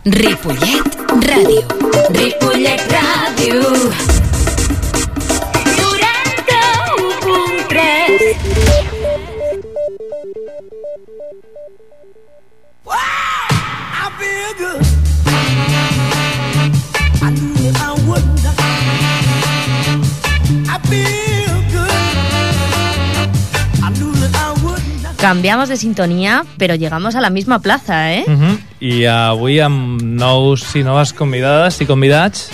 Speaker 11: Ripollet Ràdio. Ripollet Ràdio. 91.3.
Speaker 2: I feel good. I knew I wouldn't. I feel good. I knew that I wouldn't.
Speaker 3: Cambiamos de sintonía, pero llegamos a la misma plaza, ¿eh?
Speaker 1: I avui amb nous i noves convidades i convidats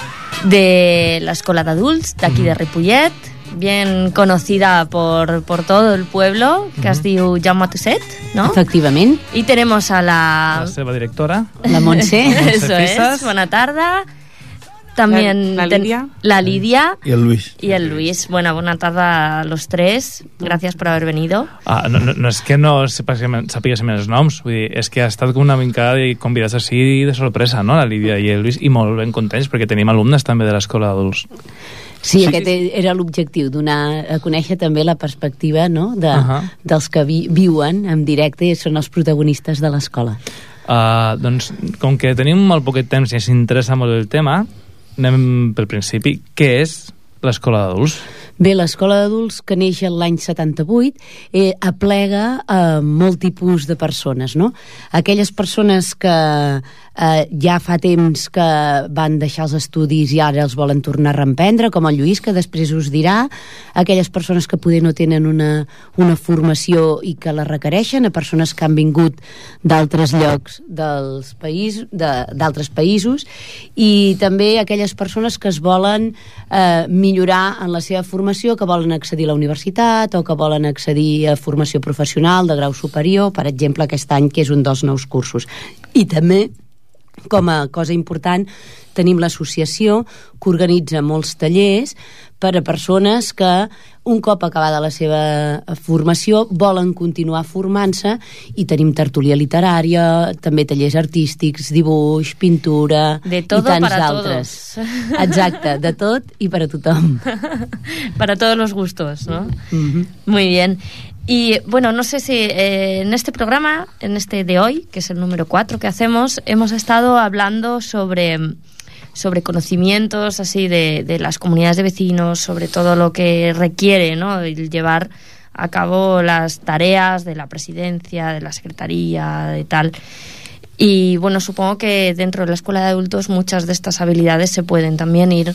Speaker 3: de l'Escola d'Adults d'aquí de Ripollet, bien conocida por todo el pueblo, que es diu Jaume Tusset, ¿no?
Speaker 12: Efectivament.
Speaker 3: Y tenemos a
Speaker 1: la seva directora,
Speaker 12: la Montse.
Speaker 3: Eso es, buena tarde. También la Lidia
Speaker 13: y el Luis.
Speaker 3: Bueno, buena tarde a los tres. Gracias por haber venido.
Speaker 1: No és que no sapiguéssim els noms, vull dir, és que ha estat com una mica de convidats així de sorpresa, no? La Lidia i el Luis, i molt ben contents perquè tenim alumnes també de l'Escola d'Adults.
Speaker 12: Sí, aquest era l'objectiu, donar a conèixer també la perspectiva, no?, dels que viuen en directe i són els protagonistes de l'escola.
Speaker 1: Doncs, com que tenim molt poquet temps i ens interessa molt el tema, anem pel principi. Què és l'Escola d'Adults?
Speaker 12: Bé, l'Escola d'Adults, que neix l'any 78, aplega molt tipus de persones, no? Aquelles persones que ja fa temps que van deixar els estudis i ara els volen tornar a reemprendre, com el Lluís, que després us dirà, aquelles persones que poder no tenen una formació i que la requereixen, a persones que han vingut d'altres llocs d'altres països, i també aquelles persones que es volen millorar en la seva formació, que volen accedir a la universitat o que volen accedir a formació professional de grau superior, per exemple aquest any, que és un dels nous cursos. I també, com a cosa important, tenim l'associació que organitza molts tallers per a persones que un cop acabada la seva formació volen continuar formant-se, i tenim tertúlia literària, també tallers artístics, dibuix, pintura
Speaker 3: de todo
Speaker 12: i tants
Speaker 3: para
Speaker 12: d'altres.
Speaker 3: Todos.
Speaker 12: Exacte, de tot i per a tothom.
Speaker 3: Para todos los gustos, ¿no? Muy bien. Y bueno, no sé si en este programa, en este de hoy, que es el número 4 que hacemos, hemos estado hablando sobre conocimientos así de las comunidades de vecinos, sobre todo lo que requiere, ¿no?, el llevar a cabo las tareas de la presidencia, de la secretaría, de tal. Y bueno, supongo que dentro de la escuela de adultos muchas de estas habilidades se pueden también ir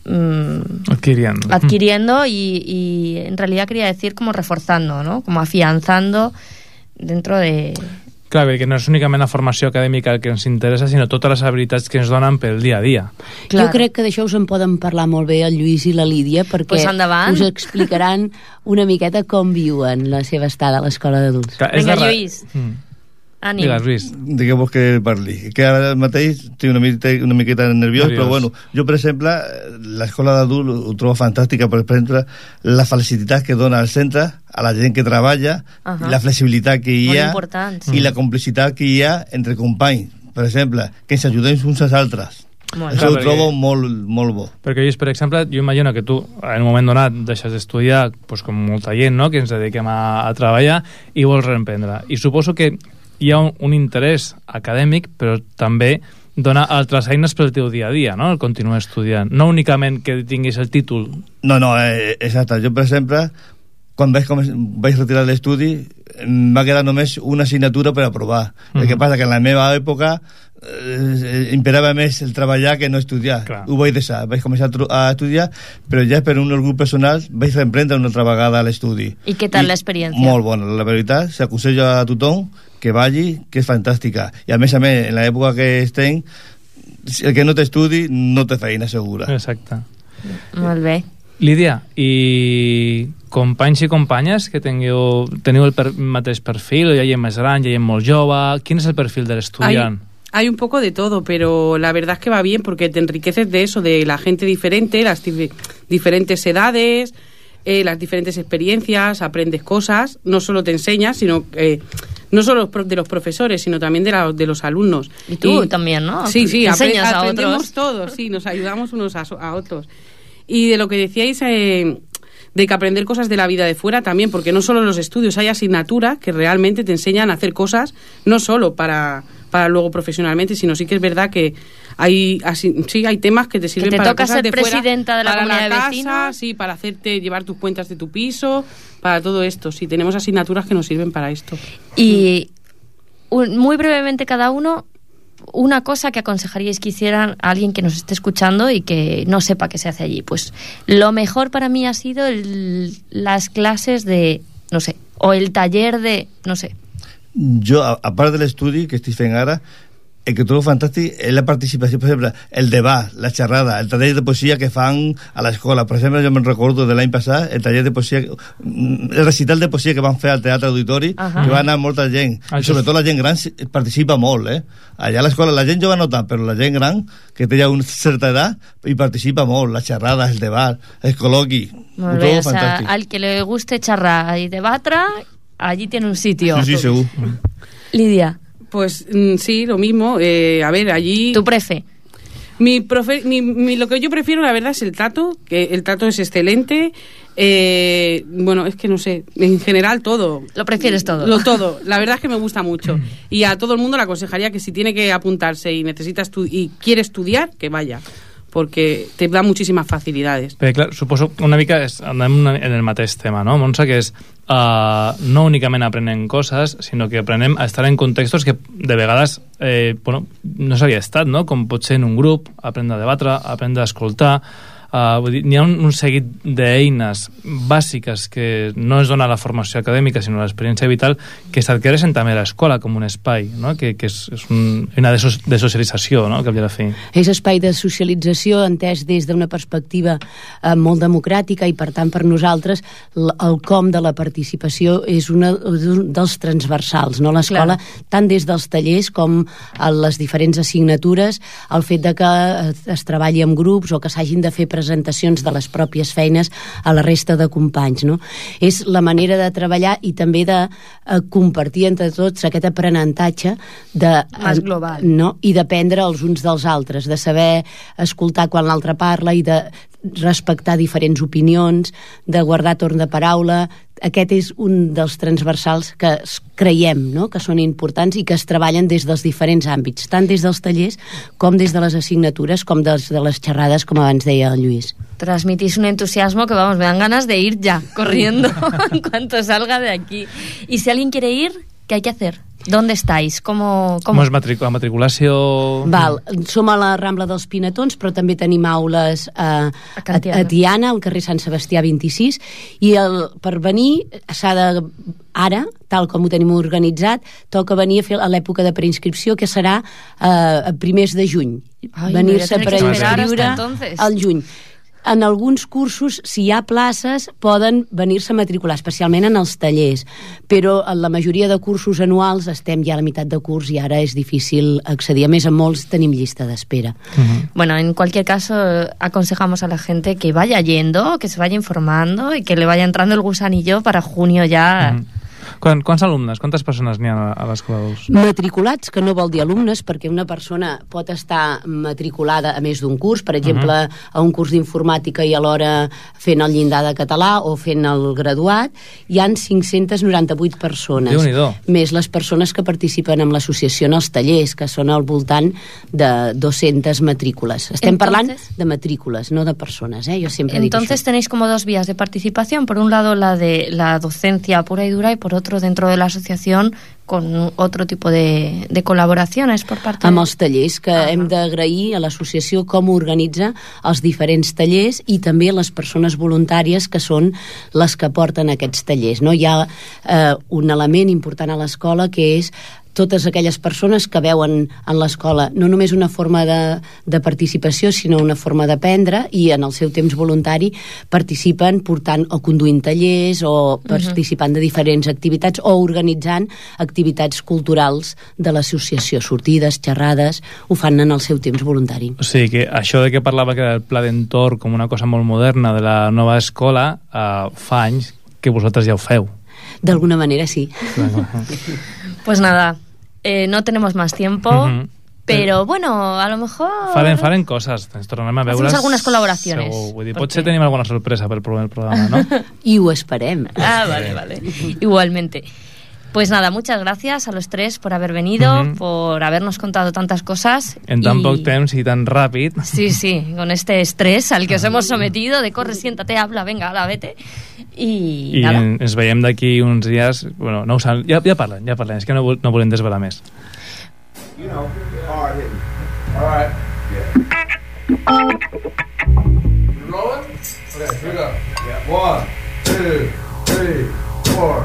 Speaker 3: adquiriendo y en realidad quería decir como reforzando, ¿no?, como afianzando dentro de...
Speaker 1: Clar, perquè no és únicament la formació acadèmica el que ens interessa, sinó totes les habilitats que ens donen pel dia a dia.
Speaker 12: Jo crec que d'això us en poden parlar molt bé el Lluís i la Lídia, perquè us explicaran una miqueta com viuen la seva estada a l'escola d'adults.
Speaker 3: Vinga, Lluís. Ànim.
Speaker 1: Digues, Lluís.
Speaker 13: Digueu-vos que parli. Que ara mateix estic una miqueta nerviós, però bueno, jo, per exemple, l'escola d'adults ho trobo fantàstica, per exemple, la facilitat que dona al centre a la gent que treballa, la flexibilitat que hi ha i la complicitat que hi ha entre companys. Per exemple, que ens ajudem uns als altres. Això ho trobo molt bo.
Speaker 1: Perquè, per exemple, jo imagino que tu en un moment donat deixes d'estudiar, doncs, com molta gent, no?, que ens dediquem a treballar, i vols reemprendre. I suposo que hi ha un interès acadèmic, però també dona altres eines pel teu dia a dia, no?, el continuar estudiant. No únicament que tinguis el títol.
Speaker 13: No, exacte. Jo, per exemple, quan vaig retirar l'estudi, em va quedar només una assignatura per aprovar. El que passa que en la meva època imperava més el treballar que no estudiar. Ho vaig deixar, vaig començar a estudiar, però ja per un orgull personal vaig reemprendre una altra vegada l'estudi.
Speaker 3: I què tal l'experiència?
Speaker 13: Molt bona, la veritat, s'aconseja a tothom que vagi, que és fantàstica. I a més, en l'època que estem, el que no t'estudi no té feina segura.
Speaker 1: Exacte.
Speaker 3: Molt bé.
Speaker 1: Lídia, i companys i companyes que teniu el mateix perfil, ja hi ha més gran, ja hi ha molt jove, quin és el perfil de l'estudiant?
Speaker 14: Hay un poco de todo, pero la verdad es que va bien porque te enriqueces de eso, de la gente diferente, las diferentes edades, las diferentes experiencias, aprendes cosas, no solo te enseñas, sino no solo de los profesores, sino también de los alumnos.
Speaker 3: Y tú también, ¿no?
Speaker 14: Sí,
Speaker 3: enseñas a
Speaker 14: aprendemos
Speaker 3: otros.
Speaker 14: Todos, sí, nos ayudamos unos a otros. Y de lo que decíais, de que aprender cosas de la vida de fuera también, porque no solo en los estudios hay asignaturas que realmente te enseñan a hacer cosas, no solo para para luego profesionalmente, sino sí que es verdad que hay temas que te sirven para cosas de fuera. Que te toca ser presidenta de la comunidad de vecinos. Sí, para llevar tus cuentas de tu piso, para todo esto. Sí, tenemos asignaturas que nos sirven para esto.
Speaker 3: Y muy brevemente cada uno, una cosa que aconsejaríais que hicieran a alguien que nos esté escuchando y que no sepa qué se hace allí. Pues lo mejor para mí ha sido las clases de, no sé, o el taller de, no sé.
Speaker 13: Jo, a part de l'estudi que estic fent ara, el que trobo fantàstic és la participació, per exemple, el debat, la xerrada, el taller de poesia que fan a l'escola. Per exemple, jo me'n recordo de l'any passat, el taller de poesia, el recital de poesia que van fer al Teatre Auditori, que va anar molta gent, i sobretot la gent gran participa molt, allà a l'escola la gent jove no tant, però la gent gran, que té ja una certa edat, i participa molt, la xerrada, el debat, el col·loqui.
Speaker 3: Molt bé, o sea, al que le guste xerrar y debatre, allí tiene un sitio.
Speaker 13: Sí, seguro.
Speaker 3: Lidia.
Speaker 14: Pues sí, lo mismo. A ver, allí...
Speaker 3: ¿Tu prefe?
Speaker 14: Lo que yo prefiero, la verdad, es el trato, que el trato es excelente. Bueno, es que no sé, en general todo.
Speaker 3: ¿Lo prefieres todo?
Speaker 14: Todo. La verdad es que me gusta mucho. Y a todo el mundo le aconsejaría que si tiene que apuntarse y y quiere estudiar, que vaya. Porque te da muchísimas facilidades.
Speaker 1: Però, clar, suposo una mica anem en el mateix tema, no, Montse? Que és no únicament aprenem coses, sinó que aprenem a estar en contextos que de vegades no s'havia estat, no? Com pot ser en un grup, aprendre a debatre, aprendre a escoltar. Vull dir, n'hi ha un seguit d'eines bàsiques que no es dona la formació acadèmica, sinó l'experiència vital, que s'adquireixen també a l'escola com un espai, no? Que és una de socialització, no? Que havia de fer.
Speaker 12: És espai de socialització entès des d'una perspectiva molt democràtica, i per tant per nosaltres el com de la participació és un dels transversals, no? L'escola, tant des dels tallers com a les diferents assignatures, el fet de que es treballi en grups o que s'hagin de fer presentacions de les pròpies feines a la resta de companys, no? És la manera de treballar i també de compartir entre tots aquest aprenentatge
Speaker 3: més global,
Speaker 12: no? I d'aprendre els uns dels altres, de saber escoltar quan l'altre parla i de respectar diferents opinions, de guardar torn de paraula. Aquest és un dels transversals que creiem, no? Que són importants i que es treballen des dels diferents àmbits, tant des dels tallers com des de les assignatures, com des de les xerrades, com abans deia el Lluís.
Speaker 3: Transmitís un entusiasmo que, vamos, me dan ganas de ir ya, corriendo, en cuanto salga de aquí. Y si alguien quiere ir, ¿qué hay que hacer? ¿Dónde estáis? ¿Cómo
Speaker 1: és matriculació?
Speaker 12: Som a la Rambla dels Pinatons, però també tenim aules a Tiana, al carrer Sant Sebastià 26, i per venir s'ha de, ara, tal com ho tenim organitzat, toca venir a fer a l'època de preinscripció, que serà a primers de juny. Venir-se per inscriure al juny. En alguns cursos, si hi ha places, poden venir-se a matricular, especialment en els tallers, però en la majoria de cursos anuals estem ja a la meitat de curs i ara és difícil accedir. A més, en molts tenim llista d'espera.
Speaker 3: Bueno, en cualquier caso, aconsejamos a la gente que vaya yendo, que se vaya informando y que le vaya entrando el gusanillo para junio ya...
Speaker 1: Quants alumnes, quantes persones n'hi ha a l'Escola d'Ous?
Speaker 12: Matriculats, que no vol dir alumnes, perquè una persona pot estar matriculada a més d'un curs, per exemple, a un curs d'informàtica i alhora fent el llindar de català o fent el graduat. Hi han 598 persones.
Speaker 1: Déu-n'hi-do.
Speaker 12: Més les persones que participen en l'associació en els tallers, que són al voltant de 200 matrícules. Estem parlant de matrícules, no de persones, yo siempre digo eso.
Speaker 3: Entonces tenéis como dos vías de participación. Por un lado, la de la docencia pura y dura, y por otro, dentro de la asociación, con otro tipo de col·laboracions per part
Speaker 12: amb els tallers, que hem d'agrair a l'associació com organitza els diferents tallers i també les persones voluntàries que són les que porten aquests tallers, no? Hi ha un element important a l'escola que és totes aquelles persones que veuen en l'escola no només una forma de participació, sinó una forma d'aprendre, i en el seu temps voluntari participen portant o conduint tallers o participant de diferents activitats o organitzant activitats culturals de l'associació, sortides, xerrades, ho fan en el seu temps voluntari.
Speaker 1: O sigui que això de que parlava que el pla d'entorn com una cosa molt moderna de la nova escola, fa anys que vosaltres ja ho feu.
Speaker 12: D'alguna manera sí.
Speaker 3: Pues nada, no tenemos más tiempo, pero bueno, a lo mejor...
Speaker 1: Farem coses, ens tornarem a veure.
Speaker 3: Hacemos algunes col·laboracions.
Speaker 1: Vull dir, potser tenim alguna sorpresa per el programa, no?
Speaker 12: I ho esperem.
Speaker 3: Vale. Igualmente. Pues nada, muchas gracias a los tres por haber venido, por habernos contado tantas cosas.
Speaker 1: En tan poc temps i tan ràpid.
Speaker 3: Sí, con este estrés al que os hemos sometido, de corre, siéntate, habla, venga, ala, vete. I nada.
Speaker 1: Ens veiem d'aquí uns dies, bueno, no ho saben, ja parlen, és que no volem desvelar més. You know, all right.
Speaker 2: Rolling? Okay, here we go. Yeah. 1, 2, 3, 4.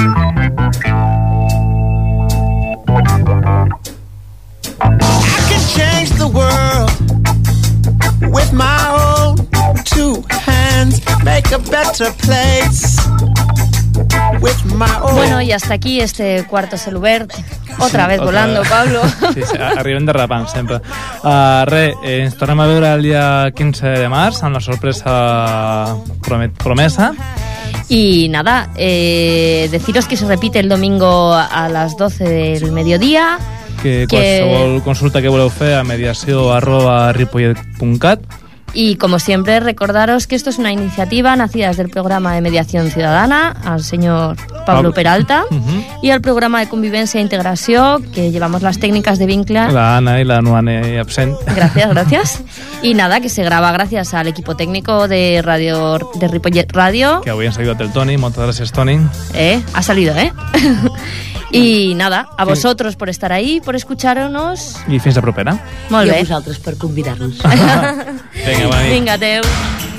Speaker 2: I can change the world with my own 2 hands, make a better place with my own.
Speaker 3: Bueno, y hasta aquí este cuarto celobert. Otra vez volando, Pablo.
Speaker 1: Sí, arribem derrapant sempre. Ens tornem a veure el dia 15 de març amb la sorpresa promesa.
Speaker 3: Y nada, deciros que se repite el domingo a las 12 del mediodía.
Speaker 1: Que qualsevol consulta que voleu fer a mediació@ripollet.cat.
Speaker 3: Y como siempre, recordaros que esto es una iniciativa nacida desde el programa de mediación ciudadana al señor Pablo Peralta y al programa de convivencia e integración que llevamos las técnicas de vincle.
Speaker 1: La Ana y la Nuane absent.
Speaker 3: Gracias. Y nada, que se graba gracias al equipo técnico de Radio de Ripollet Radio.
Speaker 1: Que avui ens ha ayudat el Toni, moltes gràcies, Toni.
Speaker 3: Ha salido, Y nada, a vosotros por estar ahí, por escucharnos.
Speaker 1: I fins la propera.
Speaker 3: Molt bé.
Speaker 12: I a vosaltres per convidar-nos.
Speaker 1: Vinga, bona nit.
Speaker 3: Vinga, adeu.